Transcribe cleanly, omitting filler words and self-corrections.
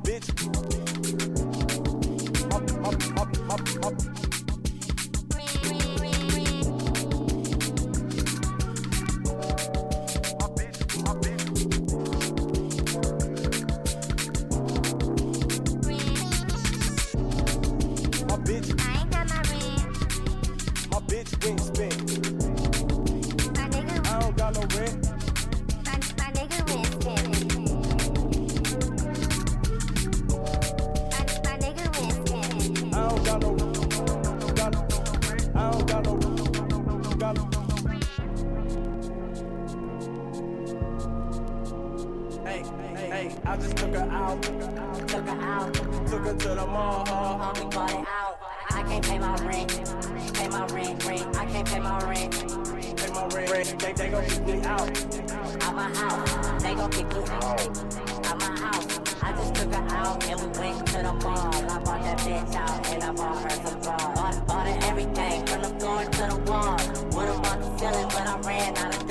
bitch. I just took her out. Took her to the mall. We bought it out. I can't pay my rent. Pay my rent. I can't pay my rent. Pay my rent. They gon' kick me out. Out my house. They gon' kick me out. Out my house. I just took her out and we went to the mall. I bought that bitch out and I bought her some bras. Bought her everything from the floor to the wall. Would've bought the ceiling but I ran out of